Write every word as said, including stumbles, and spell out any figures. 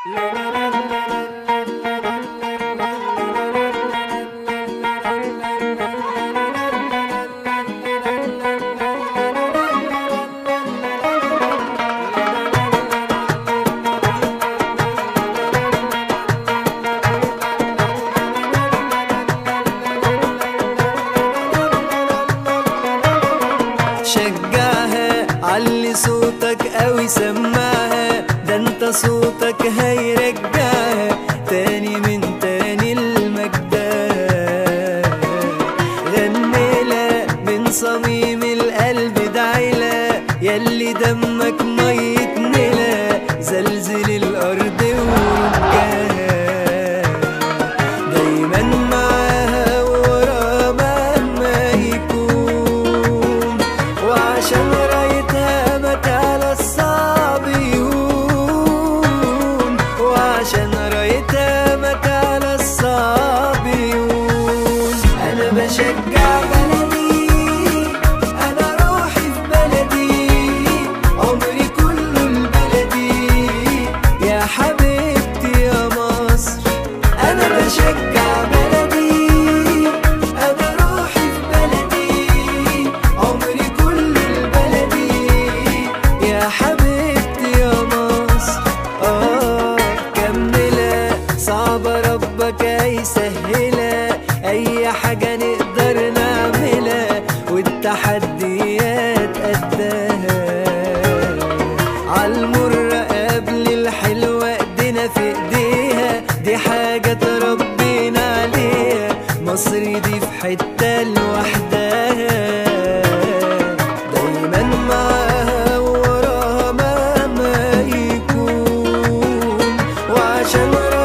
شجعها، علي صوتك قوي سمعها، ده انت صوتك هيرجعها تاني من تاني المجدها. غنيلها من صميم القلب، دعيلها ياللي دمك مية نيلها، زلزل الأرض ورجاها. دايما معاها وراها مهما يكون، وعشان رايتها ما تعلى الصعب يهون، وعشان رايتها ما تعلى الصعب يهون. أنا بشجع بلدي، أنا روحي في بلدي، عمري كله لبلدي يا حبيبتي يا مصر. أنا بشجع بلدي، أنا روحي في بلدي، عمري كله لبلدي يا حبيبتي يا مصر. آه كملها، صعبة ربك هيسهلها، أي حاجة نقدر نعملها والتحديات قدها. عالمرة قبل الحلوة ايدينا في ايديها، دي حاجة تربينا عليها، مصر دي في حتة لوحدها. دايما معاها ووراها مهما يكون، وعشان